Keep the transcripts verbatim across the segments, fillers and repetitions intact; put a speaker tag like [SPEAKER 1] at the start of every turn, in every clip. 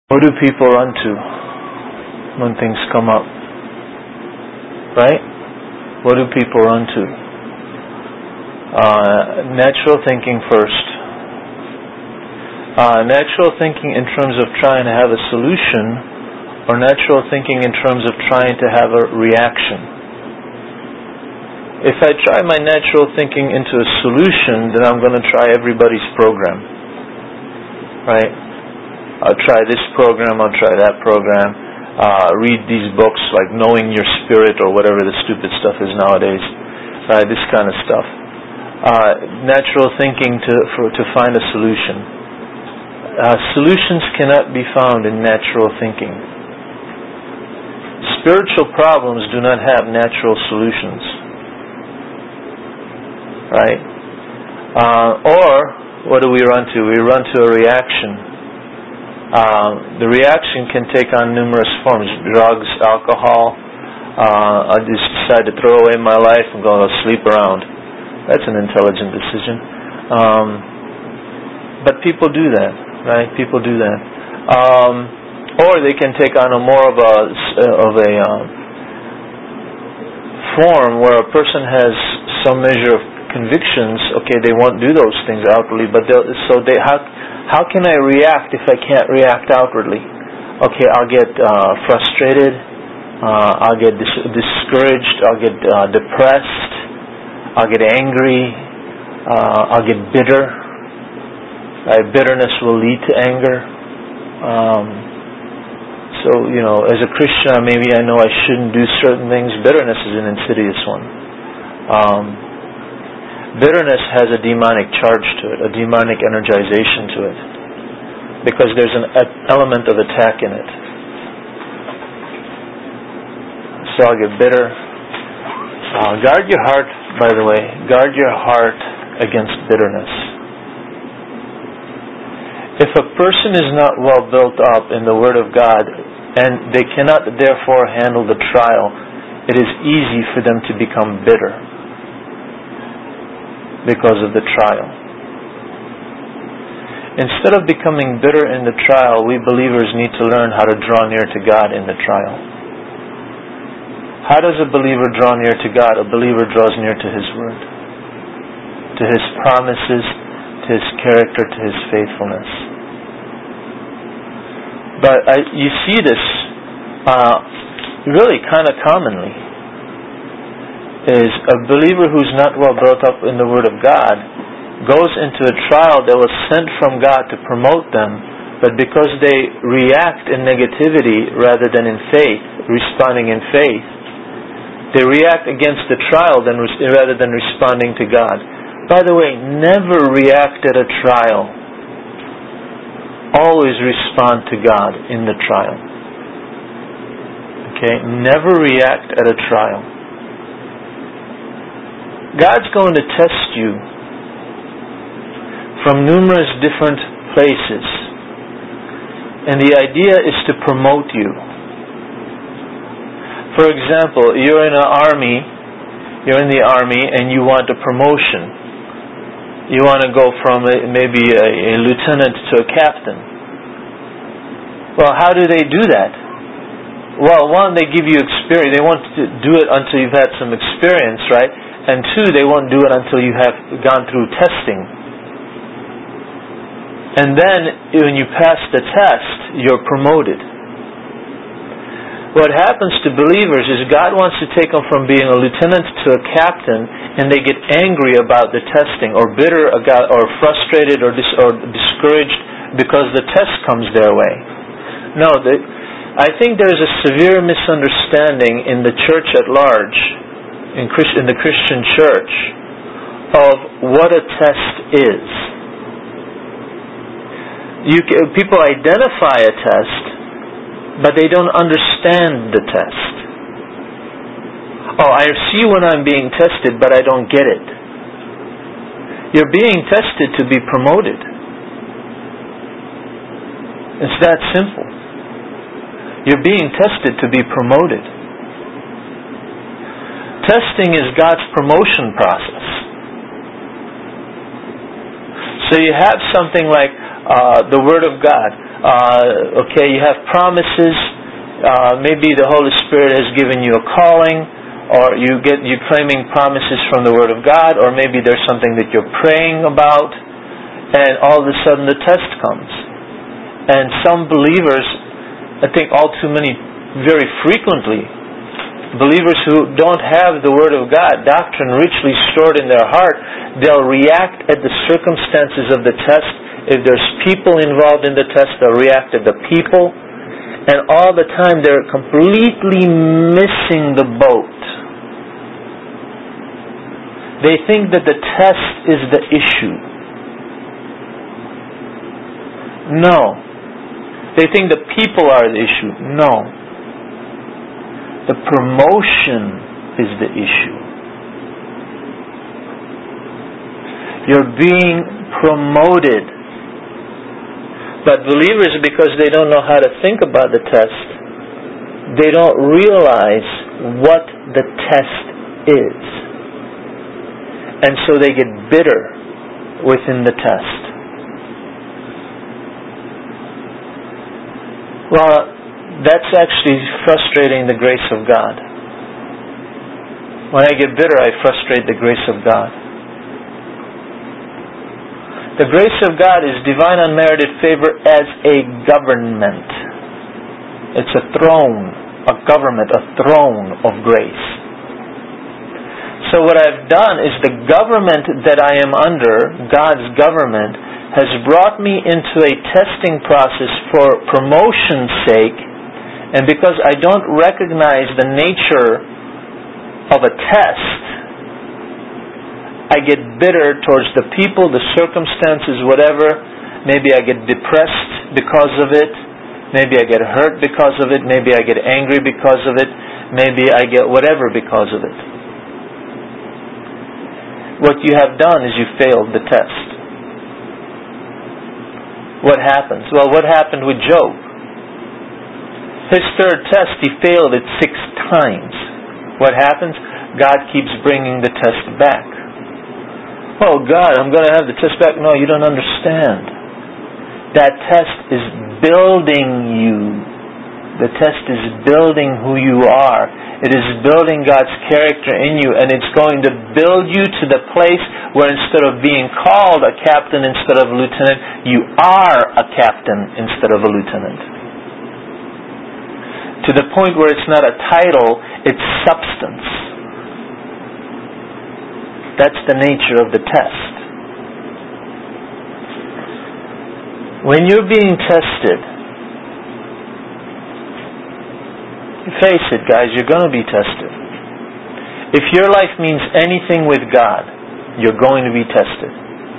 [SPEAKER 1] What do people run to when things come up? Right? What do people run to? Uh, natural thinking first. Uh, natural thinking in terms of trying to have a solution, or natural thinking in terms of trying to have a reaction. If I try my natural thinking into a solution, then I'm going to try everybody's program. Right? I'll try this program, I'll try that program, uh, read these books like Knowing Your Spirit or whatever the stupid stuff is nowadays, right? This kind of stuff. Uh, natural thinking to for, to find a solution. Uh, solutions cannot be found in natural thinking. Spiritual problems do not have natural solutions, right? Uh, or what do we run to? We run to a reaction. Uh, the reaction can take on numerous forms: drugs, alcohol. Uh, I just decide to throw away my life and go sleep around. That's an intelligent decision. Um, but people do that, right? People do that. Um, or they can take on a more of a of a um, form where a person has some measure of convictions. Okay, they won't do those things outwardly, but so they how how can I react if I can't react outwardly? Okay, I'll get uh, frustrated. Uh, I'll get dis- discouraged. I'll get uh, depressed. I'll get angry. Uh, I'll get bitter. Right? Bitterness will lead to anger. Um, so you know, as a Christian, maybe I know I shouldn't do certain things. Bitterness is an insidious one. Um, Bitterness has a demonic charge to it, a demonic energization to it, because there's an element of attack in it. So I'll get bitter. Uh, guard your heart, by the way, guard your heart against bitterness. If a person is not well built up in the Word of God, and they cannot therefore handle the trial, it is easy for them to become bitter because of the trial. Instead of becoming bitter in the trial, we believers need to learn how to draw near to God in the trial. How does a believer draw near to God? A believer draws near to His Word, to His promises, to His character, to His faithfulness. But I, you see this uh, really kind of commonly. Is a believer who's not well built up in the Word of God goes into a trial that was sent from God to promote them, but because they react in negativity rather than in faith, responding in faith, they react against the trial than, rather than responding to God. By the way, never react at a trial. Always respond to God in the trial. Okay? Never react at a trial. God's going to test you from numerous different places. And the idea is to promote you. For example, you're in an army, you're in the army and you want a promotion. You want to go from a, maybe a, a lieutenant to a captain. Well, how do they do that? Well, one, they give you experience. They want to do it until you've had some experience, right? And two, they won't do it until you have gone through testing. And then, when you pass the test, you're promoted. What happens to believers is God wants to take them from being a lieutenant to a captain, and they get angry about the testing, or bitter, or frustrated, or, dis- or discouraged because the test comes their way. No, the, I think there's a severe misunderstanding in the church at large, In, Christ, in the Christian church, of what a test is. You, people identify a test, but they don't understand the test. Oh, I see when I'm being tested, but I don't get it. You're being tested to be promoted. It's that simple. You're being tested to be promoted. Testing is God's promotion process. So you have something like uh, the Word of God. Uh, okay, you have promises. Uh, maybe the Holy Spirit has given you a calling, or you get you're claiming promises from the Word of God, or maybe there's something that you're praying about, and all of a sudden the test comes. And some believers, I think all too many, very frequently, believers who don't have the Word of God, doctrine richly stored in their heart, they'll react at the circumstances of the test. If there's people involved in the test, they'll react at the people. And all the time they're completely missing the boat. They think that the test is the issue. No. They think the people are the issue. No. The promotion is the issue. You're being promoted. But believers, because they don't know how to think about the test, they don't realize what the test is. And so they get bitter within the test. Well, that's actually frustrating the grace of God. When I get bitter, I frustrate the grace of God. The grace of God is divine unmerited favor as a government. It's a throne, a government, a throne of grace. So what I've done is the government that I am under, God's government, has brought me into a testing process for promotion's sake, and because I don't recognize the nature of a test, I get bitter towards the people, the circumstances, whatever. Maybe I get depressed because of it. Maybe I get hurt because of it. Maybe I get angry because of it. Maybe I get whatever because of it. What you have done is you failed the test. What happens? Well, what happened with Job? His third test, he failed it six times. What happens? God keeps bringing the test back. Oh God, I'm going to have the test back. No, you don't understand. That test is building you. The test is building who you are. It is building God's character in you, and it's going to build you to the place where instead of being called a captain instead of a lieutenant, you are a captain instead of a lieutenant. To the point where it's not a title, it's substance. That's the nature of the test. When you're being tested, face it, guys, you're going to be tested. If your life means anything with God, you're going to be tested.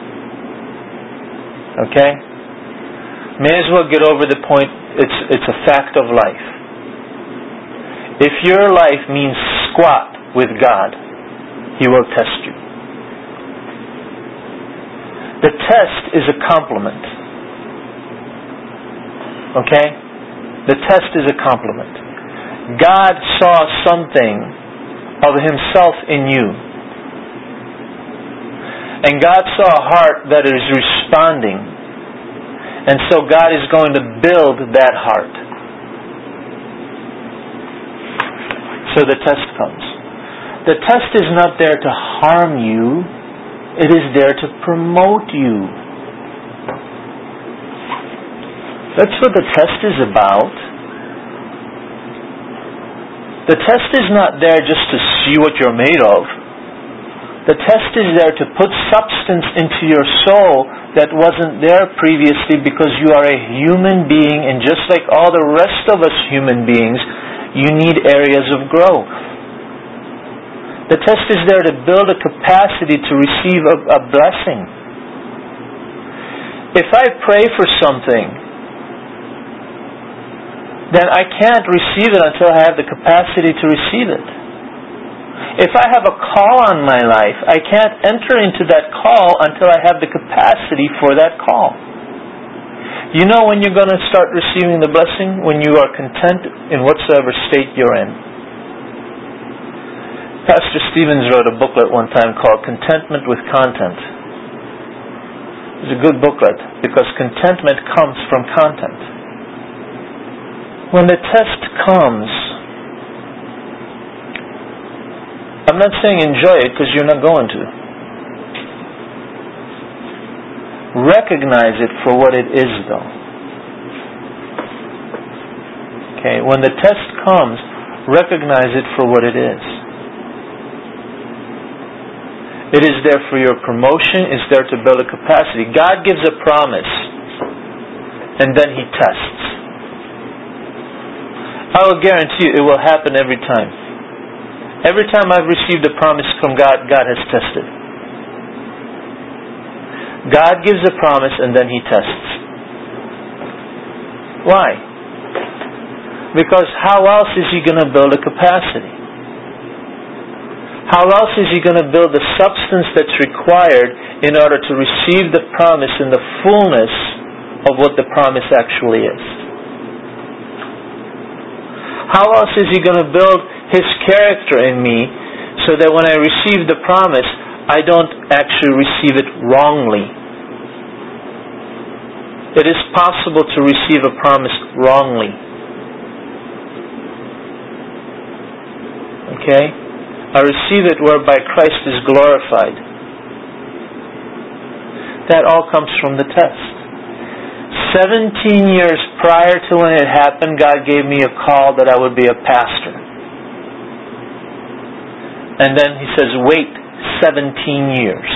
[SPEAKER 1] Okay? May as well get over the point, it's, it's a fact of life. If your life means squat with God, He will test you. The test is a compliment. Okay? The test is a compliment. God saw something of Himself in you. And God saw a heart that is responding. And so God is going to build that heart. So the test comes. The test is not there to harm you. It is there to promote you. That's what the test is about. The test is not there just to see what you're made of. The test is there to put substance into your soul that wasn't there previously, because you are a human being, and just like all the rest of us human beings, you need areas of growth. The test is there to build a capacity to receive a, a blessing. If I pray for something, then I can't receive it until I have the capacity to receive it. If I have a call on my life, I can't enter into that call until I have the capacity for that call. You know when you're going to start receiving the blessing? When you are content in whatsoever state you're in. Pastor Stevens wrote a booklet one time called Contentment with Content. It's a good booklet because contentment comes from content. When the test comes, I'm not saying enjoy it because you're not going to. Recognize it for what it is, though. Okay, when the test comes, recognize it for what it is. It is there for your promotion. It's there to build a capacity. God gives a promise, and then He tests. I will guarantee you it will happen every time. Every time I've received a promise from God, God has tested. God gives a promise and then He tests. Why? Because how else is He going to build a capacity? How else is He going to build the substance that's required in order to receive the promise in the fullness of what the promise actually is? How else is He going to build His character in me so that when I receive the promise, I don't actually receive it wrongly? It is possible to receive a promise wrongly. Okay? I receive it whereby Christ is glorified. That all comes from the test. Seventeen years prior to when it happened, God gave me a call that I would be a pastor. And then He says, wait seventeen years.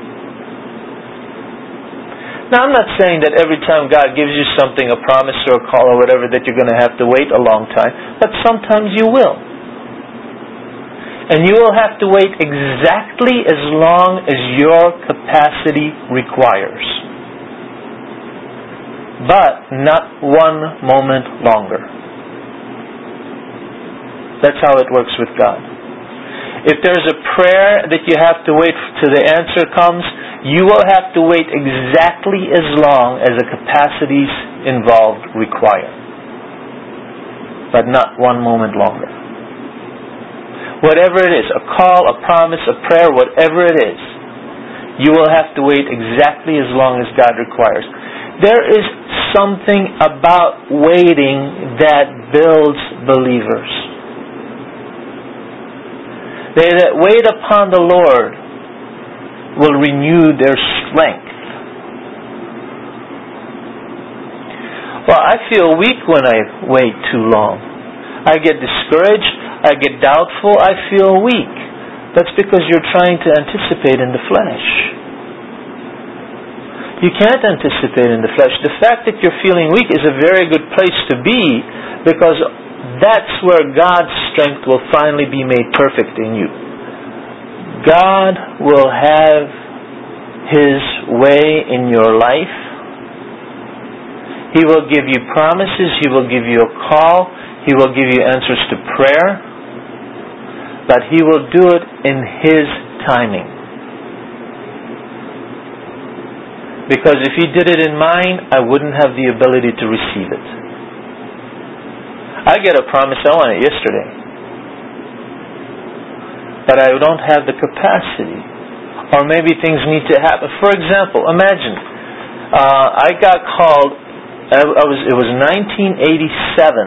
[SPEAKER 1] Now, I'm not saying that every time God gives you something, a promise or a call or whatever, that you're going to have to wait a long time. But sometimes you will. And you will have to wait exactly as long as your capacity requires. But not one moment longer. That's how it works with God. If there's a prayer that you have to wait till the answer comes, you will have to wait exactly as long as the capacities involved require. But not one moment longer. Whatever it is, a call, a promise, a prayer, whatever it is, you will have to wait exactly as long as God requires. There is something about waiting that builds believers. They that wait upon the Lord will renew their strength. Well, I feel weak when I wait too long. I get discouraged. I get doubtful. I feel weak. That's because you're trying to anticipate in the flesh. You can't anticipate in the flesh. The fact that you're feeling weak is a very good place to be, because that's where God's strength will finally be made perfect in you. God will have His way in your life. He will give you promises. He will give you a call. He will give you answers to prayer. But He will do it in His timing. Because if He did it in mine, I wouldn't have the ability to receive it. I get a promise, I want it yesterday. But I don't have the capacity. Or maybe things need to happen. For example, imagine, uh, I got called, I, I was, it was nineteen eighty-seven,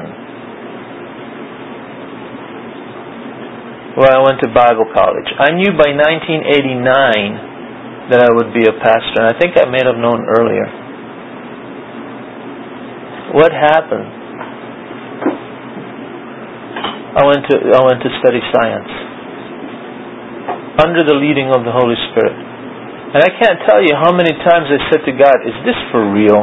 [SPEAKER 1] where I went to Bible college. I knew by nineteen eighty-nine that I would be a pastor, and I think I may have known earlier. What happened? I went to I went to study science under the leading of the Holy Spirit. And I can't tell you how many times I said to God, is this for real?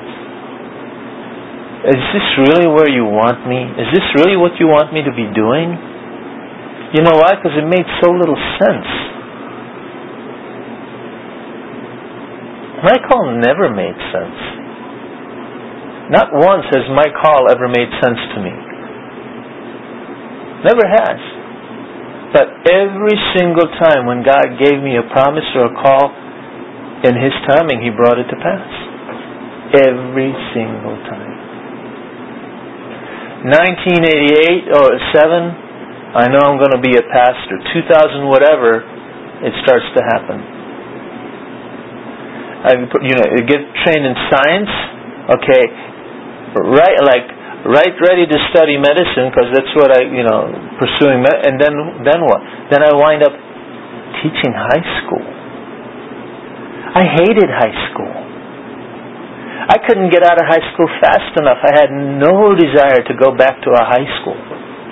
[SPEAKER 1] Is this really where you want me? Is this really what you want me to be doing? You know why? Because it made so little sense. My call never made sense. Not once has my call ever made sense to me. Never has. But every single time when God gave me a promise or a call, in His timing He brought it to pass. Every single time. nineteen eighty-eight or seven, I know I'm going to be a pastor. two thousand whatever, it starts to happen. I, you know, you get trained in science, okay, right? Like right ready to study medicine because that's what I, you know, pursuing. Med- and then, then what? Then I wind up teaching high school. I hated high school. I couldn't get out of high school fast enough. I had no desire to go back to a high school.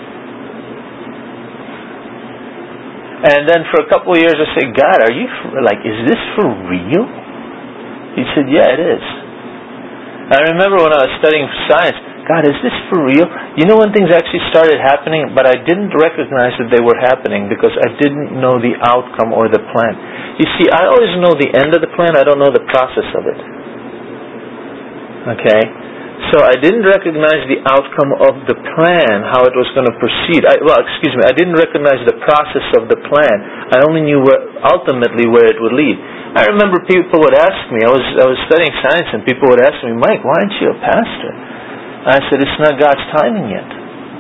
[SPEAKER 1] And then for a couple of years I said, God, are you, for, like, is this for real? He said, yeah, it is. I remember when I was studying science, God, is this for real? You know when things actually started happening, but I didn't recognize that they were happening because I didn't know the outcome or the plan. You see, I always know the end of the plan, I don't know the process of it. Okay? So I didn't recognize the outcome of the plan, how it was going to proceed. I, well, excuse me, I didn't recognize the process of the plan. I only knew where, ultimately where it would lead. I remember people would ask me, I was I was studying science, and people would ask me, Mike, why aren't you a pastor? And I said, it's not God's timing yet.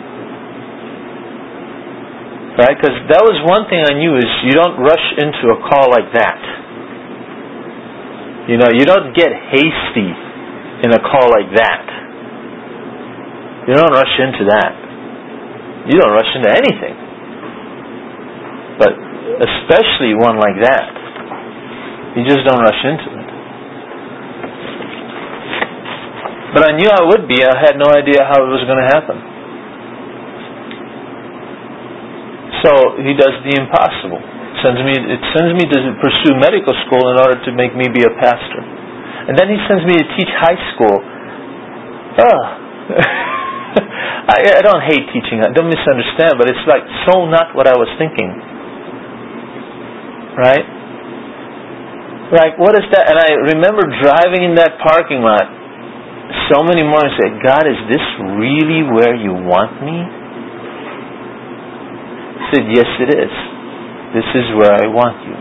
[SPEAKER 1] Right? Because that was one thing I knew is you don't rush into a call like that. You know, you don't get hasty in a call like that. You don't rush into that. You don't rush into anything. But especially one like that. You just don't rush into it. But I knew I would be. I had no idea how it was going to happen. So he does the impossible. It sends me, it sends me to pursue medical school in order to make me be a pastor. And then he sends me to teach high school. Ugh. I, I don't hate teaching. Don't misunderstand, but it's like so not what I was thinking. Right? Like, what is that? And I remember driving in that parking lot so many mornings and said, God, is this really where you want me? I said, yes, it is. This is where I want you.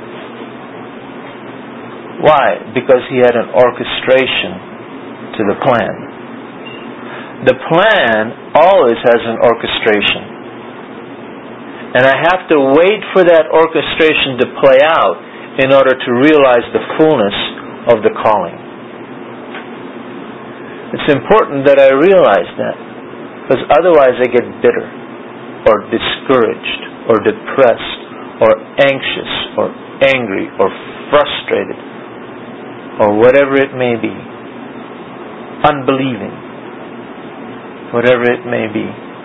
[SPEAKER 1] Why? Because he had an orchestration to the plan. The plan always has an orchestration. And I have to wait for that orchestration to play out in order to realize the fullness of the calling. It's important that I realize that, because otherwise I get bitter or discouraged or depressed or anxious or angry or frustrated or whatever it may be, unbelieving, whatever it may be.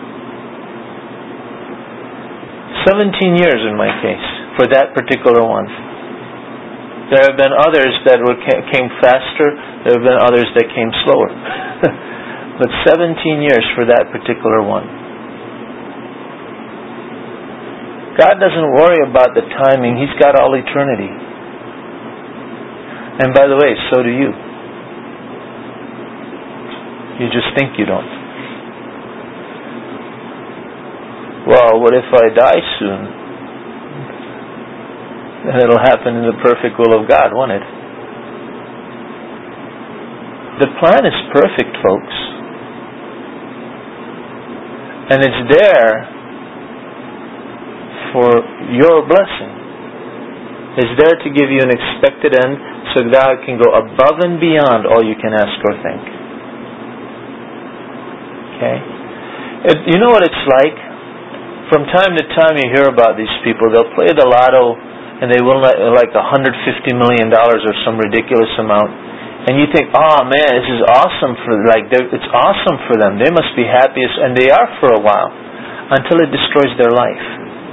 [SPEAKER 1] Seventeen years in my case for that particular one. There have been others that were came faster. There have been others that came slower. But seventeen years for that particular one. God doesn't worry about the timing. He's got all eternity. And by the way, so do you. You just think you don't. Well, what if I die soon? Then it'll happen in the perfect will of God, won't it? The plan is perfect, folks. And it's there for your blessing. It's there to give you an expected end so God can go above and beyond all you can ask or think. Okay? It, you know what it's like? From time to time you hear about these people. They'll play the lotto and they win like one hundred fifty million dollars or some ridiculous amount. And you think, oh man, this is awesome for like it's awesome for them. They must be happiest, and they are for a while, until it destroys their life.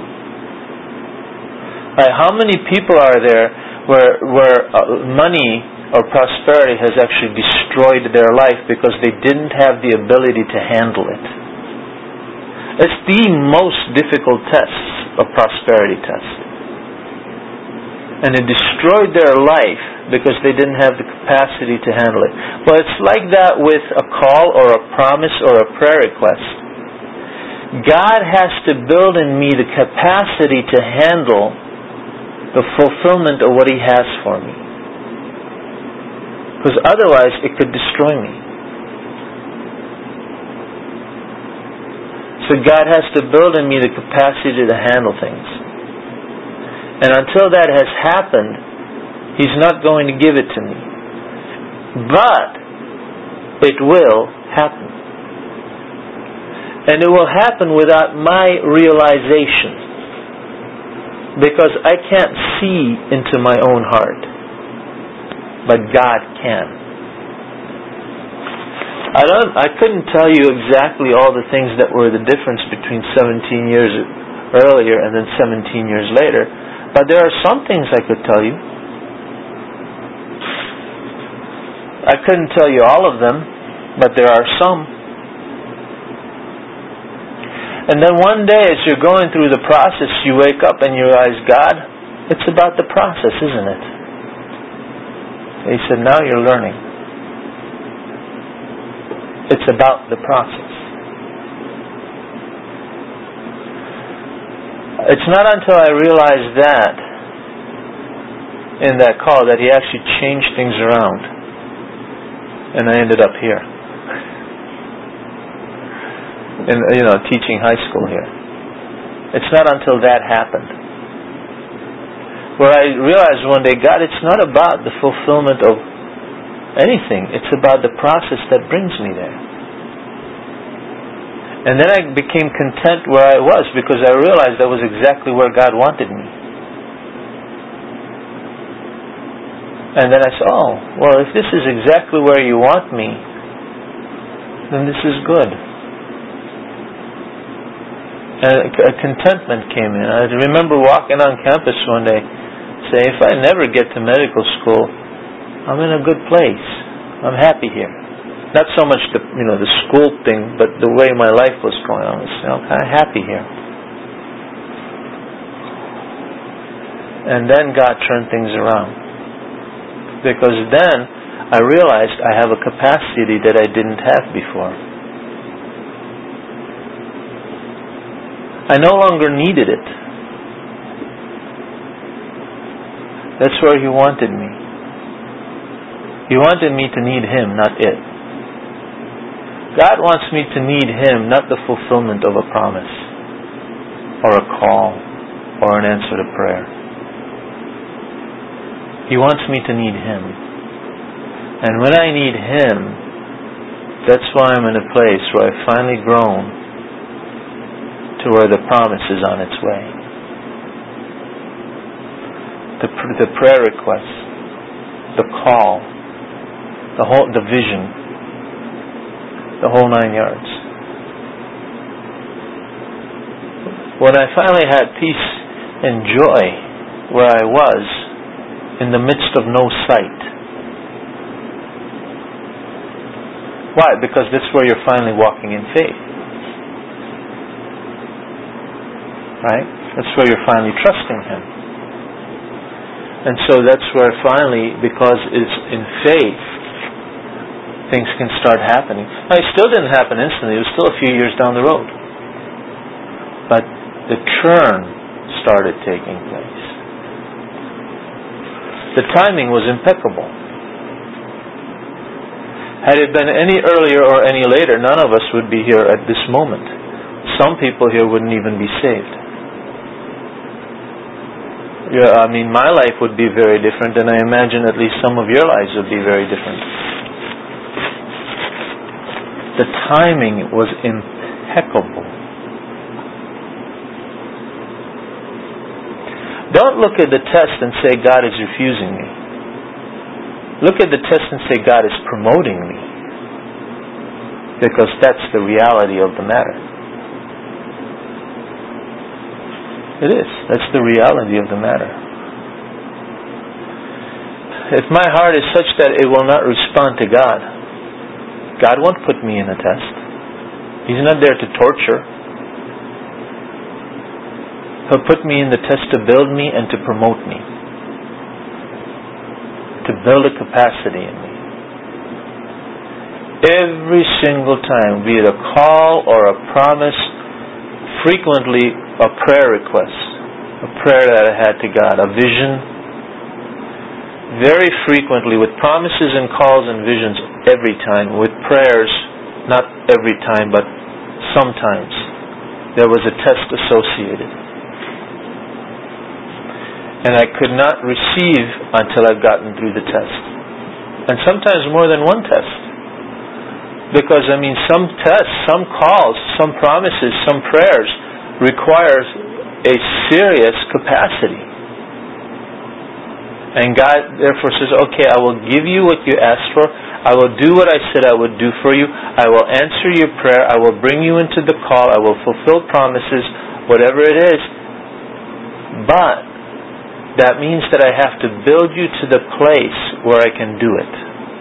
[SPEAKER 1] Right, how many people are there where where uh, money or prosperity has actually destroyed their life because they didn't have the ability to handle it? It's the most difficult test, a prosperity test. And it destroyed their life because they didn't have the capacity to handle it. Well, it's like that with a call or a promise or a prayer request. God has to build in me the capacity to handle the fulfillment of what He has for me. Because otherwise it could destroy me. So God has to build in me the capacity to handle things. And until that has happened, He's not going to give it to me. But it will happen. And it will happen without my realization. Because I can't see into my own heart. But God can. I don't I couldn't tell you exactly all the things that were the difference between seventeen years earlier and then seventeen years later. But there are some things I could tell you. I couldn't tell you all of them, but there are some. And then one day as you're going through the process, you wake up and you realize, God, it's about the process, isn't it? He said, now you're learning. It's about the process. It's not until I realized that in that call that He actually changed things around. And I ended up here. In, you know, teaching high school here. It's not until that happened. Where I realized one day, God, it's not about the fulfillment of anything. It's about the process that brings me there. And then I became content where I was because I realized that was exactly where God wanted me. And then I said, oh, well, if this is exactly where you want me, then this is good. And a contentment came in. I remember walking on campus one day, say, if I never get to medical school, I'm in a good place. I'm happy here. Not so much the you know the school thing, but the way my life was going on. I was I'm kind of happy here. And then God turned things around. Because then I realized I have a capacity that I didn't have before. I no longer needed it. That's where He wanted me. He wanted me to need Him, not it. God wants me to need Him, not the fulfillment of a promise, or a call, or an answer to prayer. He wants me to need Him. And when I need Him, that's why I'm in a place where I've finally grown to where the promise is on its way. The, the prayer request, the call, the whole, the vision, the whole nine yards. When I finally had peace and joy where I was, in the midst of no sight. Why? Because that's where you're finally walking in faith. Right? That's where you're finally trusting Him. And so that's where finally, because it's in faith, things can start happening. Now, it still didn't happen instantly. It was still a few years down the road. But the turn started taking place. The timing was impeccable. Had it been any earlier or any later, none of us would be here at this moment. Some people here wouldn't even be saved. Yeah, I mean, my life would be very different, and I imagine at least some of your lives would be very different. The timing was impeccable. Don't look at the test and say, God is refusing me. Look at the test and say, God is promoting me. Because that's the reality of the matter. It is. That's the reality of the matter. If my heart is such that it will not respond to God, God won't put me in a test. He's not there to torture. He'll put me in the test to build me and to promote me. To build a capacity in me. Every single time, be it a call or a promise, frequently a prayer request, a prayer that I had to God, a vision, very frequently with promises and calls and visions every time, with prayers, not every time, but sometimes, there was a test associated. And I could not receive until I've gotten through the test. And sometimes more than one test. Because, I mean, some tests, some calls, some promises, some prayers requires a serious capacity. And God therefore says, okay, I will give you what you asked for. I will do what I said I would do for you. I will answer your prayer. I will bring you into the call. I will fulfill promises, whatever it is. But that means that I have to build you to the place where I can do it.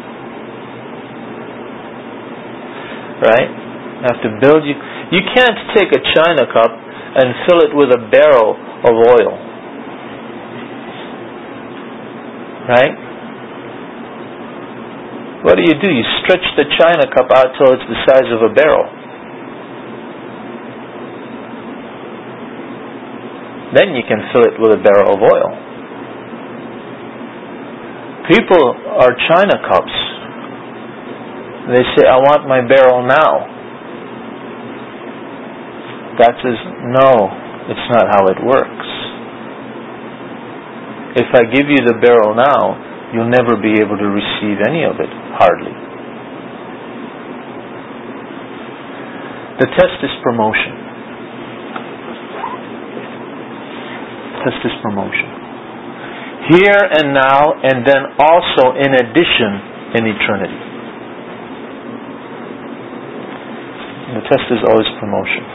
[SPEAKER 1] Right? I have to build you. You can't take a china cup and fill it with a barrel of oil. Right? What do you do? You stretch the china cup out till it's the size of a barrel. Then you can fill it with a barrel of oil. People are china cups. They say, I want my barrel now. God says, no, it's not how it works. If I give you the barrel now, you'll never be able to receive any of it, hardly. The test is promotion. Test is promotion. Here and now, and then also in addition in eternity. The test is always promotion.